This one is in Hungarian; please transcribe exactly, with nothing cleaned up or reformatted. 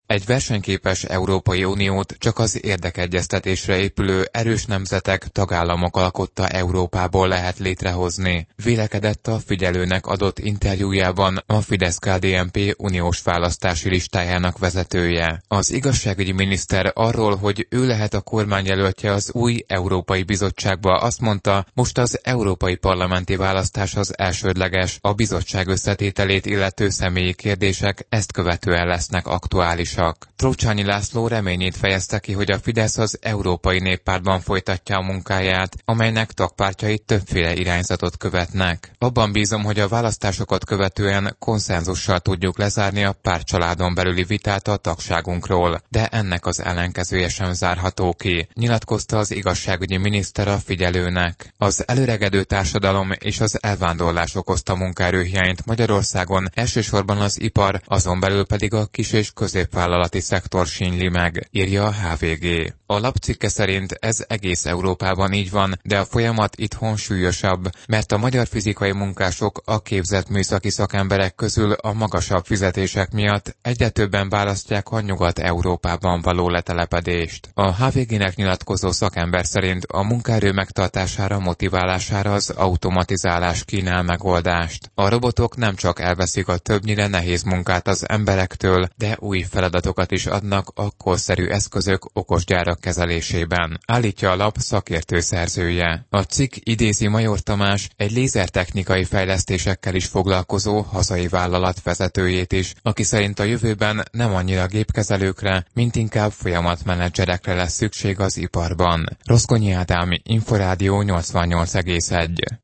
Egy versenyképes Európai Uniót csak az érdekegyeztetésre épülő erős nemzetek, tagállamok alkotta Európából lehet létrehozni, vélekedett a Figyelőnek adott interjújában a Fidesz-ká dé en pé uniós választási listájának vezetője. Az igazságügyi miniszter arról, hogy ő lehet a kormányjelöltje az új Európai Bizottságba, azt mondta, most az európai parlamenti választás az elsődleges, a bizottság összetételét illető személyi kérdések ezt követően lesznek aktuálisak. Trócsányi László reményét fejezte ki, hogy a Fidesz az Európai Néppártban folytatja a munkáját, amelynek tagpártjai többféle irányzatot követnek. Abban bízom, hogy a választásokat követően konszenzussal tudjuk lezárni a pártcsaládon belüli vitát a tagságunkról, de ennek az ellenkezője sem zárható ki, nyilatkozta az igazságügyi miniszter a Figyelőnek. Az előregedő társadalom és az elvándorlás okozta munkaerőhiányt Magyarországon, elsősorban az ipar, azon belül pedig a kis- és középvállalati szektor sínli meg, írja a há vé gé. A lapcikke szerint ez egész Európában így van, de a folyamat itthon súlyosabb, mert a magyar fizikai munkások a képzett műszaki szakemberek közül a magasabb fizetések miatt egyre többen választják a Nyugat-Európában való letelepedést. A há vé gének nyilatkozó szakember szerint a munkaerő megtartására, motiválására az automatizálás kínál megoldást. A robotok nem csak elveszik a többnyire nehéz munkát az emberektől, de új feladatokat is adnak a korszerű eszközök okos gyárak kezelésében, állítja a lap szakértő szerzője. A cikk idézi Major Tamás, egy lézertechnikai fejlesztésekkel is foglalkozó hazai vállalat vezetőjét is, aki szerint a jövőben nem annyira gépkezelőkre, mint inkább folyamatmenedzserekre lesz szükség az iparban. Rozgonyi Ádám, Inforádió nyolcvannyolc egész egy.